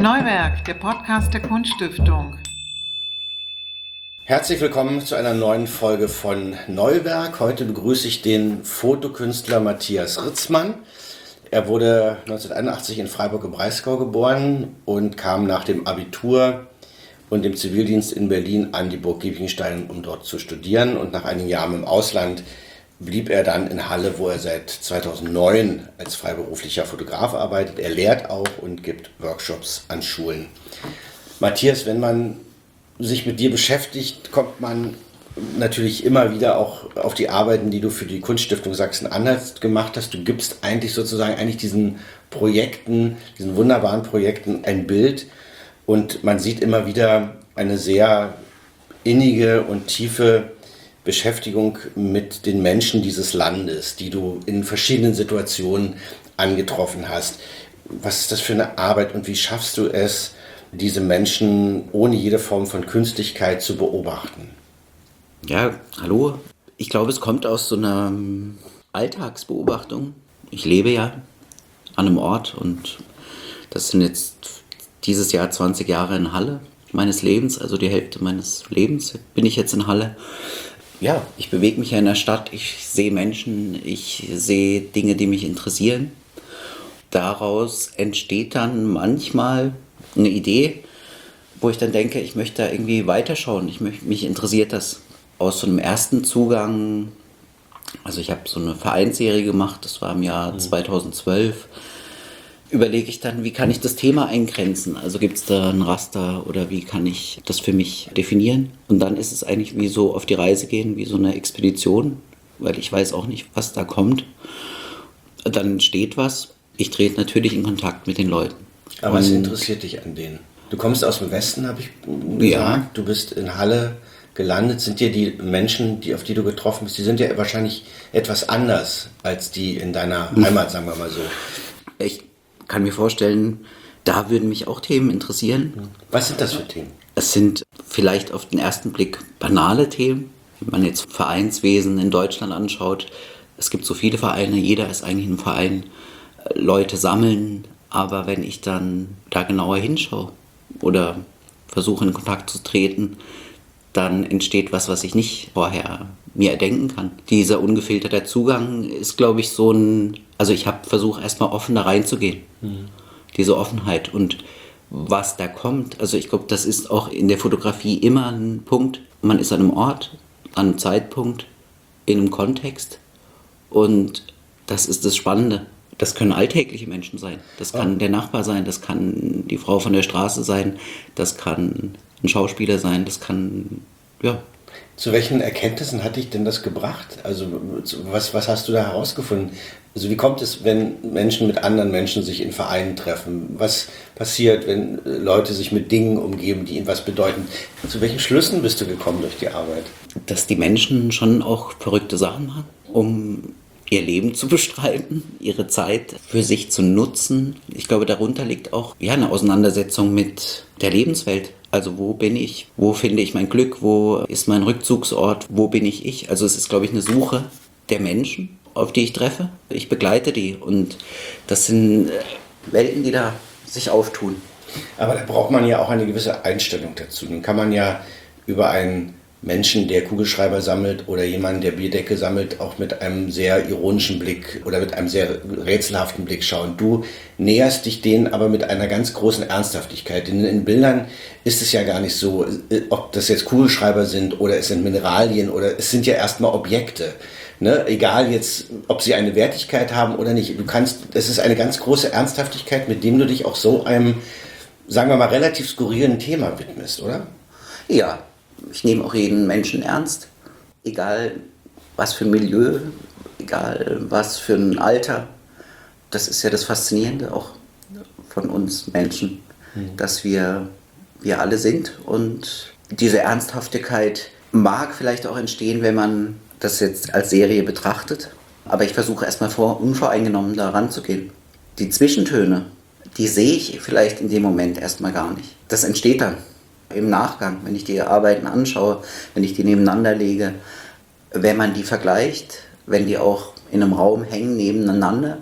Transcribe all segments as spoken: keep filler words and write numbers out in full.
Neuwerk, der Podcast der Kunststiftung. Herzlich willkommen zu einer neuen Folge von Neuwerk. Heute begrüße ich den Fotokünstler Matthias Ritzmann. Er wurde neunzehnhunderteinundachtzig in Freiburg im Breisgau geboren und kam nach dem Abitur und dem Zivildienst in Berlin an die Burg Giebichenstein, um dort zu studieren. Und nach einigen Jahren im Ausland blieb er dann in Halle, wo er seit zweitausendneun als freiberuflicher Fotograf arbeitet. Er lehrt auch und gibt Workshops an Schulen. Matthias, wenn man sich mit dir beschäftigt, kommt man natürlich immer wieder auch auf die Arbeiten, die du für die Kunststiftung Sachsen-Anhalt gemacht hast. Du gibst eigentlich sozusagen eigentlich diesen Projekten, diesen wunderbaren Projekten ein Bild und man sieht immer wieder eine sehr innige und tiefe Beschäftigung mit den Menschen dieses Landes, die du in verschiedenen Situationen angetroffen hast. Was ist das für eine Arbeit und wie schaffst du es, diese Menschen ohne jede Form von Künstlichkeit zu beobachten? Ja, hallo. Ich glaube, es kommt aus so einer Alltagsbeobachtung. Ich lebe ja an einem Ort und das sind jetzt dieses Jahr zwanzig Jahre in Halle meines Lebens, also die Hälfte meines Lebens bin ich jetzt in Halle. Ja, ich bewege mich ja in der Stadt, ich sehe Menschen, ich sehe Dinge, die mich interessieren. Daraus entsteht dann manchmal eine Idee, wo ich dann denke, ich möchte da irgendwie weiterschauen. Ich möchte, mich interessiert das. Aus so einem ersten Zugang, also ich habe so eine Vereinsserie gemacht, das war im Jahr zweitausendzwölf, überlege ich dann, wie kann ich das Thema eingrenzen? Also gibt es da ein Raster oder wie kann ich das für mich definieren? Und dann ist es eigentlich wie so auf die Reise gehen, wie so eine Expedition, weil ich weiß auch nicht, was da kommt. Dann entsteht was. Ich trete natürlich in Kontakt mit den Leuten. Aber was interessiert dich an denen? Du kommst aus dem Westen, habe ich gesagt. Ja. Du bist in Halle gelandet. Sind dir die Menschen, die, auf die du getroffen bist, die sind ja wahrscheinlich etwas anders als die in deiner Heimat, sagen wir mal so. Ich kann mir vorstellen, da würden mich auch Themen interessieren. Was sind das für Themen? Es sind vielleicht auf den ersten Blick banale Themen. Wenn man jetzt Vereinswesen in Deutschland anschaut, es gibt so viele Vereine, jeder ist eigentlich ein Verein, Leute sammeln. Aber wenn ich dann da genauer hinschaue oder versuche in Kontakt zu treten, dann entsteht was, was ich nicht vorher mir erdenken kann. Dieser ungefilterte Zugang ist, glaube ich, so ein... Also ich habe versucht, erstmal offen da reinzugehen. Mhm. Diese Offenheit und was da kommt. Also ich glaube, das ist auch in der Fotografie immer ein Punkt. Man ist an einem Ort, an einem Zeitpunkt, in einem Kontext und das ist das Spannende. Das können alltägliche Menschen sein. Das kann oh. der Nachbar sein, das kann die Frau von der Straße sein, das kann ein Schauspieler sein, das kann, ja. Zu welchen Erkenntnissen hat dich denn das gebracht? Also was, was hast du da herausgefunden? Also wie kommt es, wenn Menschen mit anderen Menschen sich in Vereinen treffen? Was passiert, wenn Leute sich mit Dingen umgeben, die ihnen was bedeuten? Zu welchen Schlüssen bist du gekommen durch die Arbeit? Dass die Menschen schon auch verrückte Sachen machen, um ihr Leben zu bestreiten, ihre Zeit für sich zu nutzen. Ich glaube, darunter liegt auch ja, eine Auseinandersetzung mit der Lebenswelt. Also wo bin ich? Wo finde ich mein Glück? Wo ist mein Rückzugsort? Wo bin ich ich? Also es ist, glaube ich, eine Suche der Menschen, auf die ich treffe. Ich begleite die und das sind Welten, die da sich auftun. Aber da braucht man ja auch eine gewisse Einstellung dazu. Dann kann man ja über einen Menschen, der Kugelschreiber sammelt oder jemanden, der Bierdecke sammelt, auch mit einem sehr ironischen Blick oder mit einem sehr rätselhaften Blick schauen. Du näherst dich denen aber mit einer ganz großen Ernsthaftigkeit. In, in Bildern ist es ja gar nicht so, ob das jetzt Kugelschreiber sind oder es sind Mineralien oder es sind ja erstmal Objekte. Ne? Egal jetzt, ob sie eine Wertigkeit haben oder nicht. Du kannst, es ist eine ganz große Ernsthaftigkeit, mit dem du dich auch so einem, sagen wir mal, relativ skurrilen Thema widmest, oder? Ja. Ich nehme auch jeden Menschen ernst, egal was für ein Milieu, egal was für ein Alter. Das ist ja das Faszinierende auch von uns Menschen, mhm. dass wir, wir alle sind. Und diese Ernsthaftigkeit mag vielleicht auch entstehen, wenn man das jetzt als Serie betrachtet. Aber ich versuche erstmal vor, unvoreingenommen da ranzugehen. Die Zwischentöne, die sehe ich vielleicht in dem Moment erstmal gar nicht. Das entsteht dann. Im Nachgang, wenn ich die Arbeiten anschaue, wenn ich die nebeneinander lege, wenn man die vergleicht, wenn die auch in einem Raum hängen nebeneinander,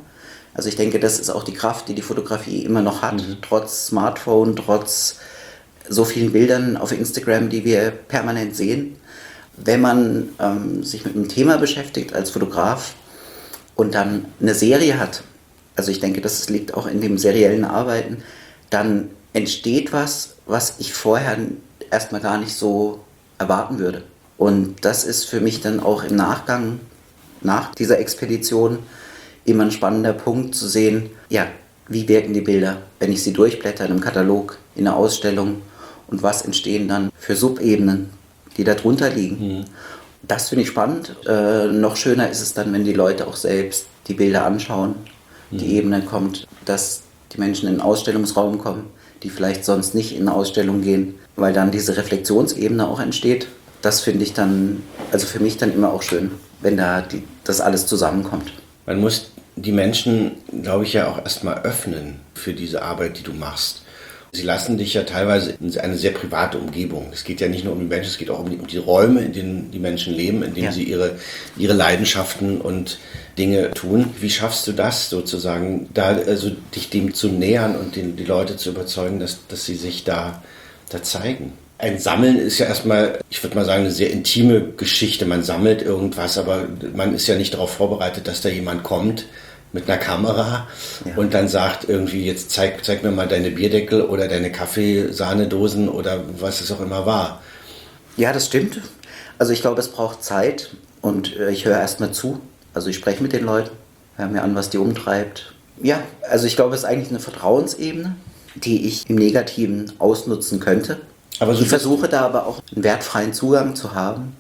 Also ich denke, das ist auch die Kraft, die die Fotografie immer noch hat, mhm. trotz Smartphone, trotz so vielen Bildern auf Instagram, die wir permanent sehen. Wenn man ähm, sich mit einem Thema beschäftigt als Fotograf und dann eine Serie hat, also ich denke, das liegt auch in dem seriellen Arbeiten, dann entsteht was, was ich vorher erstmal gar nicht so erwarten würde. Und das ist für mich dann auch im Nachgang, nach dieser Expedition, immer ein spannender Punkt zu sehen, ja, wie wirken die Bilder, wenn ich sie durchblätter in einem Katalog, in einer Ausstellung und was entstehen dann für Subebenen, die da drunter liegen. Mhm. Das finde ich spannend. Äh, noch schöner ist es dann, wenn die Leute auch selbst die Bilder anschauen, mhm. die Ebene kommt, dass die Menschen in den Ausstellungsraum kommen, die vielleicht sonst nicht in eine Ausstellung gehen, weil dann diese Reflexionsebene auch entsteht. Das finde ich dann, also für mich dann immer auch schön, wenn da die, das alles zusammenkommt. Man muss die Menschen, glaube ich, ja auch erstmal öffnen für diese Arbeit, die du machst. Sie lassen dich ja teilweise in eine sehr private Umgebung. Es geht ja nicht nur um die Menschen, es geht auch um die, um die Räume, in denen die Menschen leben, in denen ja. sie ihre, ihre Leidenschaften und Dinge tun. Wie schaffst du das sozusagen, da also dich dem zu nähern und den, die Leute zu überzeugen, dass, dass sie sich da, da zeigen? Ein Sammeln ist ja erstmal, ich würde mal sagen, eine sehr intime Geschichte. Man sammelt irgendwas, aber man ist ja nicht darauf vorbereitet, dass da jemand kommt mit einer Kamera ja. und dann sagt irgendwie, jetzt zeig, zeig mir mal deine Bierdeckel oder deine Kaffeesahnedosen oder was es auch immer war. Ja, das stimmt. Also ich glaube, es braucht Zeit und äh, ich höre erstmal zu. Also ich spreche mit den Leuten, höre mir an, was die umtreibt. Ja, also ich glaube, es ist eigentlich eine Vertrauensebene, die ich im Negativen ausnutzen könnte. Aber so ich versuche da aber auch einen wertfreien Zugang zu haben.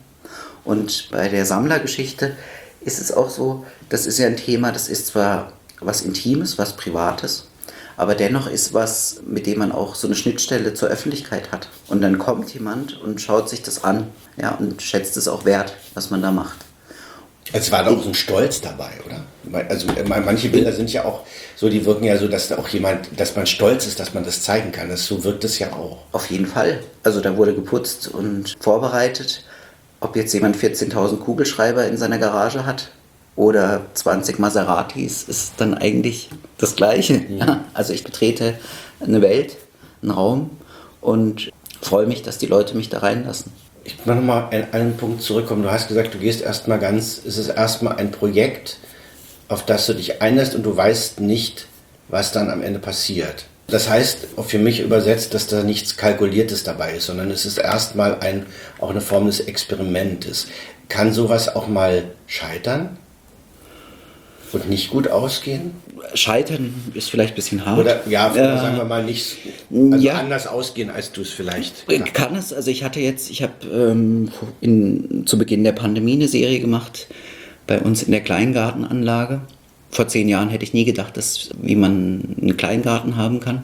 Und bei der Sammlergeschichte ist es auch so, das ist ja ein Thema, das ist zwar was Intimes, was Privates, aber dennoch ist was, mit dem man auch so eine Schnittstelle zur Öffentlichkeit hat. Und dann kommt jemand und schaut sich das an, ja, und schätzt es auch wert, was man da macht. Es war doch so ein Stolz dabei, oder? Also manche Bilder sind ja auch so, die wirken ja so, dass auch jemand, dass man stolz ist, dass man das zeigen kann. Das, so wirkt es ja auch. Auf jeden Fall. Also da wurde geputzt und vorbereitet. Ob jetzt jemand vierzehntausend Kugelschreiber in seiner Garage hat oder zwanzig Maseratis, ist dann eigentlich das Gleiche. Ja. Also ich betrete eine Welt, einen Raum und freue mich, dass die Leute mich da reinlassen. Ich will nochmal an einen Punkt zurückkommen. Du hast gesagt, du gehst erstmal ganz, es ist erstmal ein Projekt, auf das du dich einlässt und du weißt nicht, was dann am Ende passiert. Das heißt, auch für mich übersetzt, dass da nichts Kalkuliertes dabei ist, sondern es ist erstmal ein, auch eine Form des Experimentes. Kann sowas auch mal scheitern und nicht gut ausgehen? Scheitern ist vielleicht ein bisschen hart. Oder ja, äh, sagen wir mal nicht, also ja, anders ausgehen, als du es vielleicht. Kann es, also ich hatte jetzt, ich habe ähm, in, zu Beginn der Pandemie eine Serie gemacht bei uns in der Kleingartenanlage. Vor zehn Jahren hätte ich nie gedacht, dass, wie man einen Kleingarten haben kann.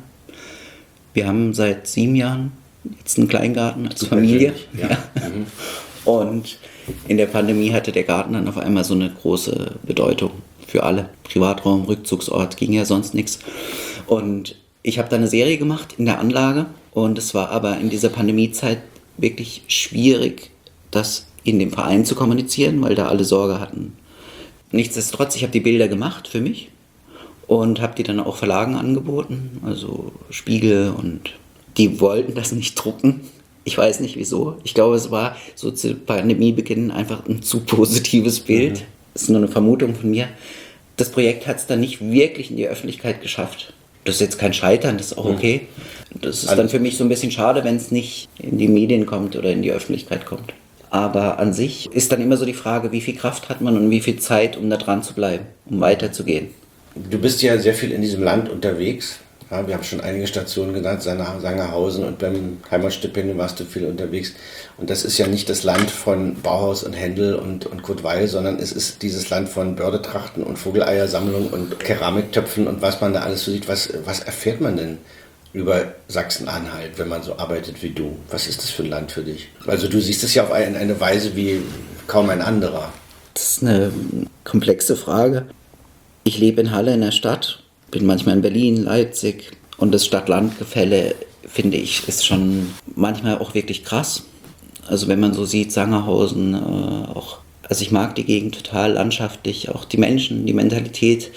Wir haben seit sieben Jahren jetzt einen Kleingarten als Super Familie. Ja. Ja. Mhm. Und in der Pandemie hatte der Garten dann auf einmal so eine große Bedeutung für alle. Privatraum, Rückzugsort, ging ja sonst nichts. Und ich habe da eine Serie gemacht in der Anlage und es war aber in dieser Pandemiezeit wirklich schwierig, das in dem Verein zu kommunizieren, weil da alle Sorge hatten. Nichtsdestotrotz, ich habe die Bilder gemacht für mich und habe die dann auch Verlagen angeboten, also Spiegel, und die wollten das nicht drucken. Ich weiß nicht wieso. Ich glaube, es war so zu Pandemiebeginn einfach ein zu positives Bild. Mhm. Das ist nur eine Vermutung von mir. Das Projekt hat es dann nicht wirklich in die Öffentlichkeit geschafft. Das ist jetzt kein Scheitern, das ist auch okay. Das ist dann für mich so ein bisschen schade, wenn es nicht in die Medien kommt oder in die Öffentlichkeit kommt. Aber an sich ist dann immer so die Frage, wie viel Kraft hat man und wie viel Zeit, um da dran zu bleiben, um weiterzugehen. Du bist ja sehr viel in diesem Land unterwegs. Ja, wir haben schon einige Stationen genannt, Sangerhausen, und beim Heimatstipendium warst du viel unterwegs. Und das ist ja nicht das Land von Bauhaus und Händel und, und Kurt Weil, sondern es ist dieses Land von Bördetrachten und Vogeleiersammlung und Keramiktöpfen und was man da alles so sieht. Was, was erfährt man denn über Sachsen-Anhalt, wenn man so arbeitet wie du? Was ist das für ein Land für dich? Also du siehst es ja auf eine, eine Weise wie kaum ein anderer. Das ist eine komplexe Frage. Ich lebe in Halle in der Stadt, bin manchmal in Berlin, Leipzig, und das Stadt-Land-Gefälle, finde ich, ist schon manchmal auch wirklich krass. Also wenn man so sieht, Sangerhausen, äh, auch, also ich mag die Gegend total landschaftlich, auch die Menschen, die Mentalität,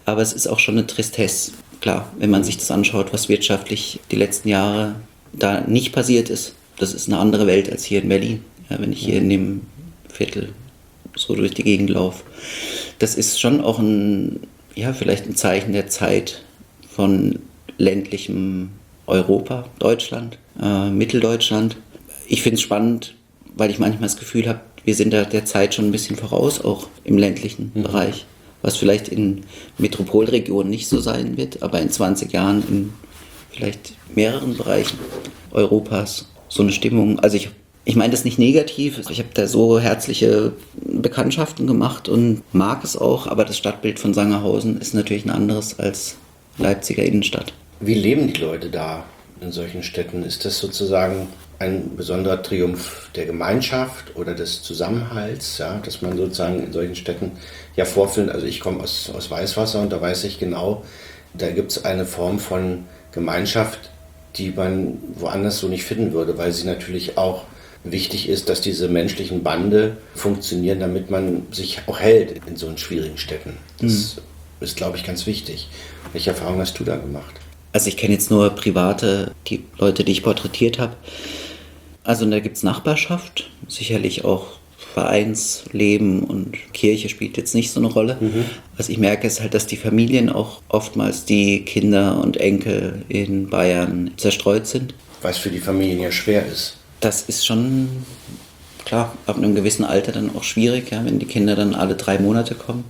aber es ist auch schon eine Tristesse. Klar, wenn man sich das anschaut, was wirtschaftlich die letzten Jahre da nicht passiert ist. Das ist eine andere Welt als hier in Berlin. Ja, wenn ich hier in dem Viertel so durch die Gegend laufe. Das ist schon auch ein, ja, vielleicht ein Zeichen der Zeit von ländlichem Europa, Deutschland, äh, Mitteldeutschland. Ich finde es spannend, weil ich manchmal das Gefühl habe, wir sind da der Zeit schon ein bisschen voraus, auch im ländlichen mhm. Bereich. Was vielleicht in Metropolregionen nicht so sein wird, aber in zwanzig Jahren in vielleicht mehreren Bereichen Europas so eine Stimmung. Also ich, ich meine das nicht negativ, ich habe da so herzliche Bekanntschaften gemacht und mag es auch, aber das Stadtbild von Sangerhausen ist natürlich ein anderes als Leipziger Innenstadt. Wie leben die Leute da in solchen Städten? Ist das sozusagen ein besonderer Triumph der Gemeinschaft oder des Zusammenhalts, ja, dass man sozusagen in solchen Städten ja vorfindet? Also ich komme aus, aus Weißwasser und da weiß ich genau, da gibt es eine Form von Gemeinschaft, die man woanders so nicht finden würde, weil sie natürlich auch wichtig ist, dass diese menschlichen Bande funktionieren, damit man sich auch hält in so schwierigen Städten. Das mhm. ist, glaube ich, ganz wichtig. Welche Erfahrungen hast du da gemacht? Also ich kenne jetzt nur private, die Leute, die ich porträtiert habe. Also da gibt es Nachbarschaft, sicherlich auch Vereinsleben und Kirche spielt jetzt nicht so eine Rolle. Mhm. Was ich merke, ist halt, dass die Familien auch oftmals die Kinder und Enkel in Bayern zerstreut sind. Was für die Familien ja schwer ist. Das ist schon, klar, ab einem gewissen Alter dann auch schwierig, ja, wenn die Kinder dann alle drei Monate kommen.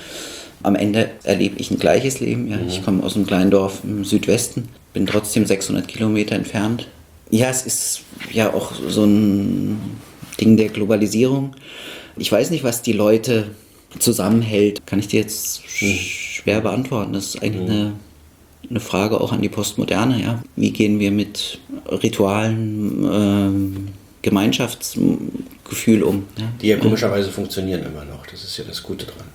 Am Ende erlebe ich ein gleiches Leben. Ja. Mhm. Ich komme aus einem kleinen Dorf im Südwesten, bin trotzdem sechshundert Kilometer entfernt. Ja, es ist ja auch so ein Ding der Globalisierung. Ich weiß nicht, was die Leute zusammenhält. Kann ich dir jetzt mhm. schwer beantworten. Das ist eigentlich mhm. eine, eine Frage auch an die Postmoderne. Ja. Wie gehen wir mit Ritualen, ähm, Gemeinschaftsgefühl um? Ja. Die ja komischerweise funktionieren immer noch. Das ist ja das Gute dran.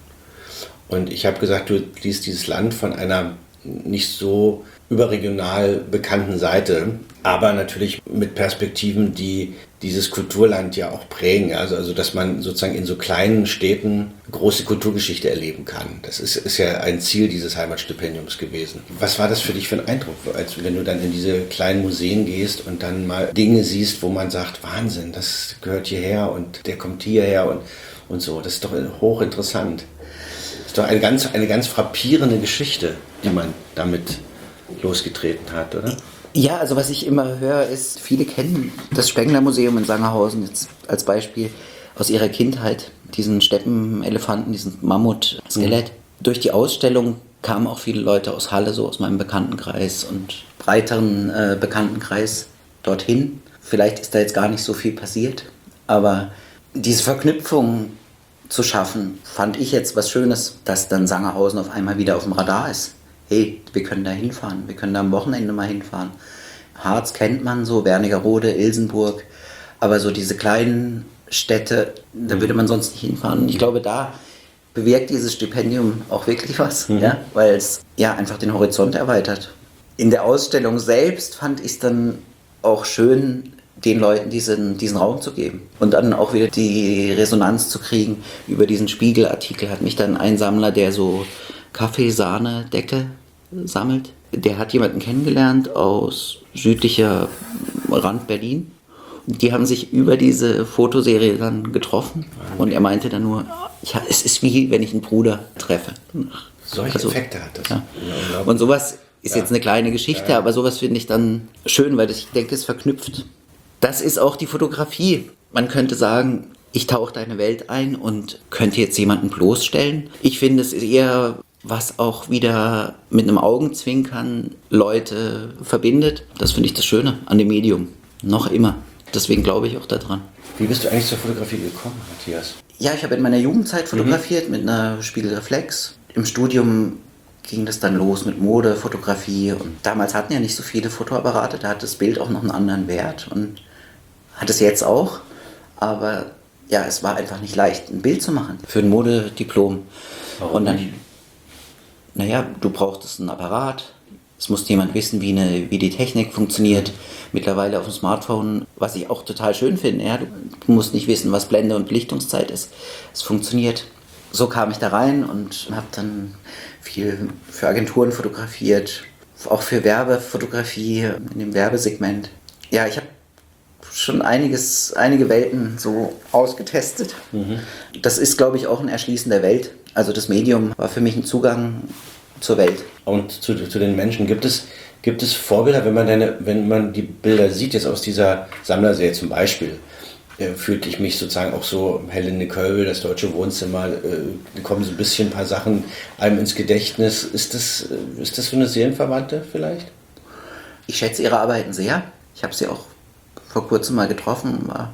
Und ich habe gesagt, du liest dieses Land von einer nicht so überregional bekannten Seite, aber natürlich mit Perspektiven, die dieses Kulturland ja auch prägen. Also, also dass man sozusagen in so kleinen Städten große Kulturgeschichte erleben kann. Das ist, ist ja ein Ziel dieses Heimatstipendiums gewesen. Was war das für dich für ein Eindruck, als wenn du dann in diese kleinen Museen gehst und dann mal Dinge siehst, wo man sagt, Wahnsinn, das gehört hierher und der kommt hierher und, und so. Das ist doch hochinteressant. Das ist doch eine ganz, eine ganz frappierende Geschichte, die man damit losgetreten hat, oder? Ja, also was ich immer höre, ist, viele kennen das Spengler-Museum in Sangerhausen jetzt als Beispiel aus ihrer Kindheit, diesen Steppenelefanten, diesen Mammut-Skelett. Mhm. Durch die Ausstellung kamen auch viele Leute aus Halle, so aus meinem Bekanntenkreis und breiteren äh, Bekanntenkreis dorthin. Vielleicht ist da jetzt gar nicht so viel passiert, aber diese Verknüpfung zu schaffen, fand ich jetzt was Schönes, dass dann Sangerhausen auf einmal wieder auf dem Radar ist. Hey, wir können da hinfahren, wir können da am Wochenende mal hinfahren. Harz kennt man so, Wernigerode, Ilsenburg, aber so diese kleinen Städte, da würde man sonst nicht hinfahren. Ich glaube, da bewirkt dieses Stipendium auch wirklich was, mhm. ja, weil es ja einfach den Horizont erweitert. In der Ausstellung selbst fand ich es dann auch schön, den Leuten diesen, diesen Raum zu geben und dann auch wieder die Resonanz zu kriegen. Über diesen Spiegelartikel hat mich dann ein Sammler, der so Kaffeesahne-Decke sammelt. Der hat jemanden kennengelernt aus südlicher Rand Berlin. Und die haben sich über diese Fotoserie dann getroffen. Und er meinte dann nur, ja, es ist wie wenn ich einen Bruder treffe. Solche also, Effekte hat das. Ja. Und sowas ist ja jetzt eine kleine Geschichte, ja. aber sowas finde ich dann schön, weil das, ich denke, es verknüpft. Das ist auch die Fotografie. Man könnte sagen, ich tauche deine Welt ein und könnte jetzt jemanden bloßstellen. Ich finde, es ist eher was auch wieder mit einem Augenzwinkern Leute verbindet. Das finde ich das Schöne an dem Medium. Noch immer. Deswegen glaube ich auch daran. Wie bist du eigentlich zur Fotografie gekommen, Matthias? Ja, ich habe in meiner Jugendzeit fotografiert mhm. mit einer Spiegelreflex. Im Studium ging das dann los mit Mode, Fotografie. Und damals hatten ja nicht so viele Fotoapparate. Da hat das Bild auch noch einen anderen Wert. Und hat es jetzt auch. Aber ja, es war einfach nicht leicht, ein Bild zu machen für ein Modediplom. Warum und dann nicht? Naja, du brauchtest einen Apparat, es muss jemand wissen, wie, eine, wie die Technik funktioniert. Mittlerweile auf dem Smartphone, was ich auch total schön finde, ja, du, du musst nicht wissen, was Blende und Belichtungszeit ist. Es funktioniert. so kam ich da rein und habe dann viel für Agenturen fotografiert, auch für Werbefotografie in dem Werbesegment. Ja, ich habe schon einiges, einige Welten so ausgetestet. Mhm. Das ist, glaube ich, auch ein Erschließen der Welt. Also das Medium war für mich ein Zugang zur Welt. Und zu, zu den Menschen, gibt es, gibt es Vorbilder, wenn man, deine, wenn man die Bilder sieht, jetzt aus dieser Sammlerserie zum Beispiel, äh, fühlte ich mich sozusagen auch so, Helene Kölbel, das Deutsche Wohnzimmer, äh, kommen so ein bisschen ein paar Sachen einem ins Gedächtnis. Ist das, äh, ist das so eine Seelenverwandte vielleicht? Ich schätze ihre Arbeiten sehr. Ich habe sie auch vor kurzem mal getroffen, war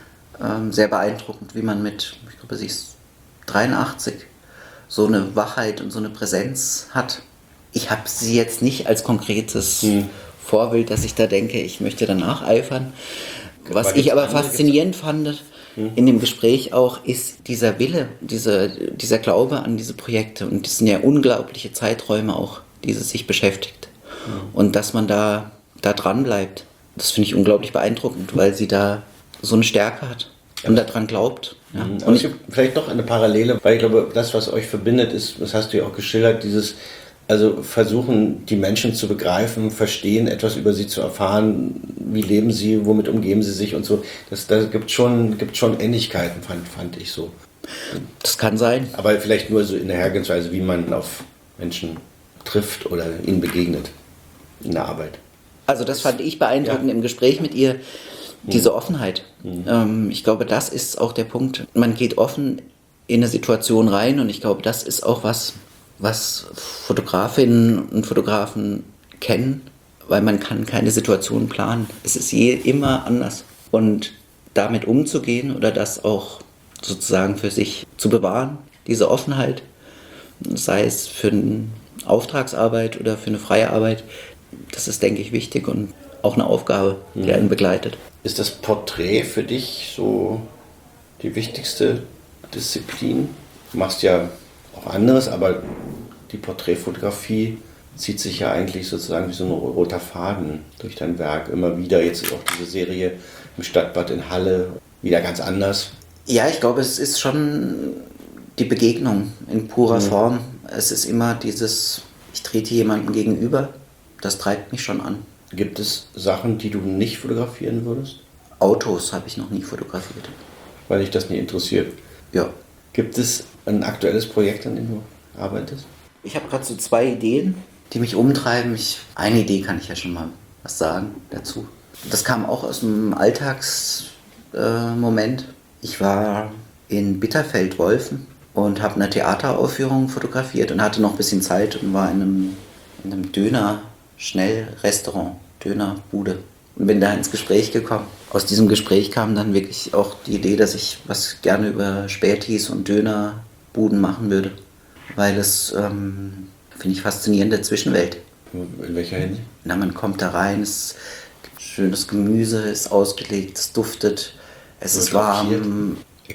ähm, sehr beeindruckend, wie man mit, ich glaube, sie ist dreiundachtzig, so eine Wachheit und so eine Präsenz hat. Ich habe sie jetzt nicht als konkretes hm. Vorbild, dass ich da denke, ich möchte danach eifern. Was ich aber faszinierend fand hm. in dem Gespräch auch, ist dieser Wille, diese, dieser Glaube an diese Projekte. Und das sind ja unglaubliche Zeiträume auch, die sie sich beschäftigt. Hm. Und dass man da, da dran bleibt. Das finde ich unglaublich beeindruckend, weil sie da so eine Stärke hat und daran glaubt. Ja. Und es gibt vielleicht noch eine Parallele, weil ich glaube, das, was euch verbindet, ist, das hast du ja auch geschildert, dieses, also versuchen, die Menschen zu begreifen, verstehen, etwas über sie zu erfahren, wie leben sie, womit umgeben sie sich und so. Das, das gibt schon, gibt schon Ähnlichkeiten, fand, fand ich so. Das kann sein. Aber vielleicht nur so in der Hergehensweise, wie man auf Menschen trifft oder ihnen begegnet in der Arbeit. Also das fand ich beeindruckend ja. im Gespräch mit ihr, diese Offenheit. Mhm. Ähm, ich glaube, das ist auch der Punkt. Man geht offen in eine Situation rein und ich glaube, das ist auch was, was Fotografinnen und Fotografen kennen, weil man kann keine Situation planen. Es ist je immer anders. Und damit umzugehen oder das auch sozusagen für sich zu bewahren, diese Offenheit, sei es für eine Auftragsarbeit oder für eine freie Arbeit, das ist, denke ich, wichtig und auch eine Aufgabe, die einen begleitet. Ist das Porträt für dich so die wichtigste Disziplin? Du machst ja auch anderes, aber die Porträtfotografie zieht sich ja eigentlich sozusagen wie so ein roter Faden durch dein Werk. Immer wieder, jetzt auch diese Serie im Stadtbad in Halle, wieder ganz anders. Ja, ich glaube, es ist schon die Begegnung in purer mhm. Form. Es ist immer dieses, ich trete jemandem gegenüber. Das treibt mich schon an. Gibt es Sachen, die du nicht fotografieren würdest? Autos habe ich noch nie fotografiert. Weil dich das nie interessiert? Ja. Gibt es ein aktuelles Projekt, an dem du arbeitest? Ich habe gerade so zwei Ideen, die mich umtreiben. Ich, eine Idee kann ich ja schon mal was sagen dazu. Das kam auch aus einem Alltagsmoment. Äh, ich war in Bitterfeld-Wolfen und habe eine Theateraufführung fotografiert und hatte noch ein bisschen Zeit und war in einem, in einem Döner Schnellrestaurant, Dönerbude und bin da ins Gespräch gekommen. Aus diesem Gespräch kam dann wirklich auch die Idee, dass ich was gerne über Spätis und Dönerbuden machen würde, weil es, ähm, finde ich, faszinierende Zwischenwelt. In welcher Hinsicht? Na, man kommt da rein, es gibt schönes Gemüse, ist ausgelegt, es duftet, es ist warm,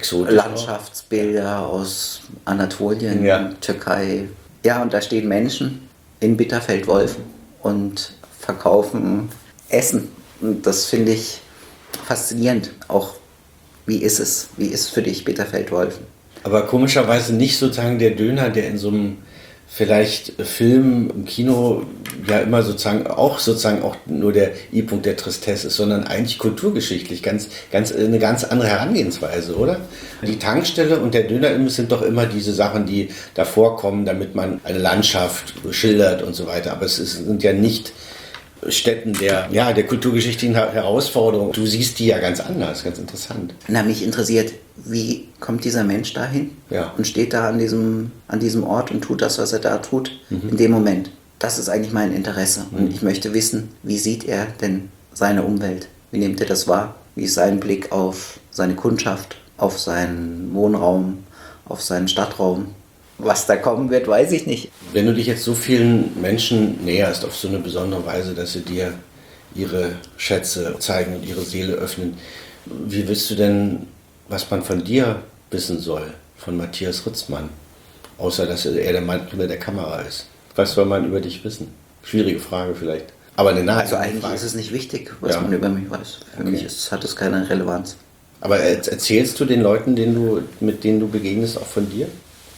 Landschaftsbilder aus Anatolien, ja. Türkei. Ja, und da stehen Menschen in Bitterfeld-Wolfen und verkaufen Essen. Und das finde ich faszinierend. Auch, wie ist es? Wie ist es für dich, Bitterfeld-Wolfen? Aber komischerweise nicht sozusagen der Döner, der in so einem vielleicht Film im Kino ja immer sozusagen auch sozusagen auch nur der I-Punkt der Tristesse ist, sondern eigentlich kulturgeschichtlich ganz, ganz, eine ganz andere Herangehensweise, oder? Die Tankstelle und der Dönerimbiss sind doch immer diese Sachen, die davor kommen, damit man eine Landschaft schildert und so weiter. Aber es ist, sind ja nicht Stätten der, ja, der kulturgeschichtlichen Herausforderung. Du siehst die ja ganz anders, ganz interessant. Na, mich interessiert, wie kommt dieser Mensch dahin ja. und steht da an diesem, an diesem Ort und tut das, was er da tut, mhm. in dem Moment. Das ist eigentlich mein Interesse. Mhm. Und ich möchte wissen, wie sieht er denn seine Umwelt? Wie nimmt er das wahr? Wie ist sein Blick auf seine Kundschaft, auf seinen Wohnraum, auf seinen Stadtraum? Was da kommen wird, weiß ich nicht. Wenn du dich jetzt so vielen Menschen näherst auf so eine besondere Weise, dass sie dir ihre Schätze zeigen und ihre Seele öffnen, wie willst du denn, was man von dir wissen soll, von Matthias Ritzmann? Außer, dass er der Mann hinter der Kamera ist. Was soll man über dich wissen? Schwierige Frage vielleicht. Aber eine Also eigentlich Frage. Ist es nicht wichtig, was ja. man über mich weiß. Für okay. mich ist, hat es keine Relevanz. Aber erzählst du den Leuten, denen du, mit denen du begegnest, auch von dir?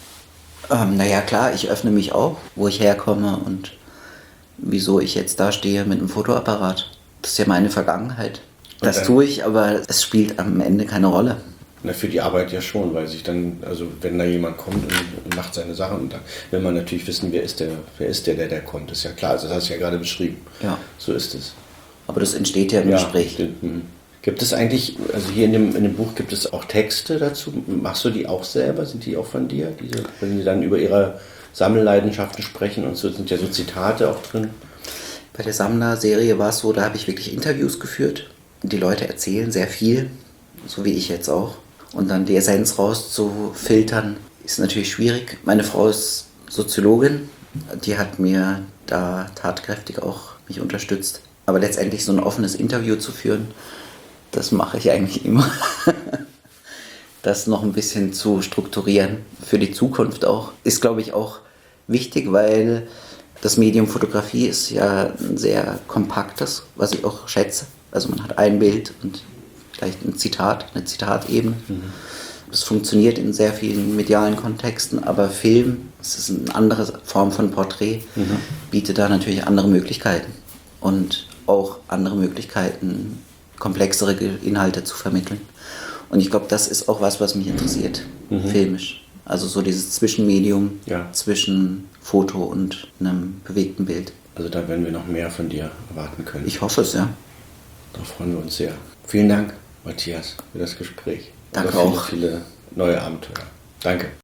Ähm, naja, klar, ich öffne mich auch, wo ich herkomme und wieso ich jetzt da stehe mit einem Fotoapparat. Das ist ja meine Vergangenheit. Das tue ich, aber es spielt am Ende keine Rolle. Na, für die Arbeit ja schon, weil sich dann, also wenn da jemand kommt und macht seine Sachen, und dann will man natürlich wissen, wer ist der, wer ist der, der, der kommt. Das ist ja klar, also das hast du ja gerade beschrieben. Ja. So ist es. Aber das entsteht ja im Ja, Gespräch. stimmt. Mhm. Gibt es eigentlich, also hier in dem, in dem Buch gibt es auch Texte dazu? Machst du die auch selber? Sind die auch von dir? Diese, wenn die dann über ihre Sammelleidenschaften sprechen und so, sind ja so Zitate auch drin? Bei der Sammler-Serie war es so, da habe ich wirklich Interviews geführt. Die Leute erzählen sehr viel, so wie ich jetzt auch. Und dann die Essenz rauszufiltern, ist natürlich schwierig. Meine Frau ist Soziologin, die hat mir da tatkräftig auch mich unterstützt. Aber letztendlich so ein offenes Interview zu führen, das mache ich eigentlich immer. Das noch ein bisschen zu strukturieren für die Zukunft auch, ist, glaube ich, auch wichtig, weil das Medium Fotografie ist ja ein sehr kompaktes, was ich auch schätze. Also man hat ein Bild und vielleicht ein Zitat, eine Zitatebene. Mhm. Das funktioniert in sehr vielen medialen Kontexten, aber Film, das ist eine andere Form von Porträt, mhm. bietet da natürlich andere Möglichkeiten und auch andere Möglichkeiten, komplexere Inhalte zu vermitteln. Und ich glaube, das ist auch was, was mich interessiert, mhm. filmisch. Also so dieses Zwischenmedium ja. zwischen Foto und einem bewegten Bild. Also da werden wir noch mehr von dir erwarten können. Ich hoffe es, ja. Darauf freuen wir uns sehr. Vielen Dank, Matthias, für das Gespräch. Danke viele, auch. Viele neue Abenteuer. Danke.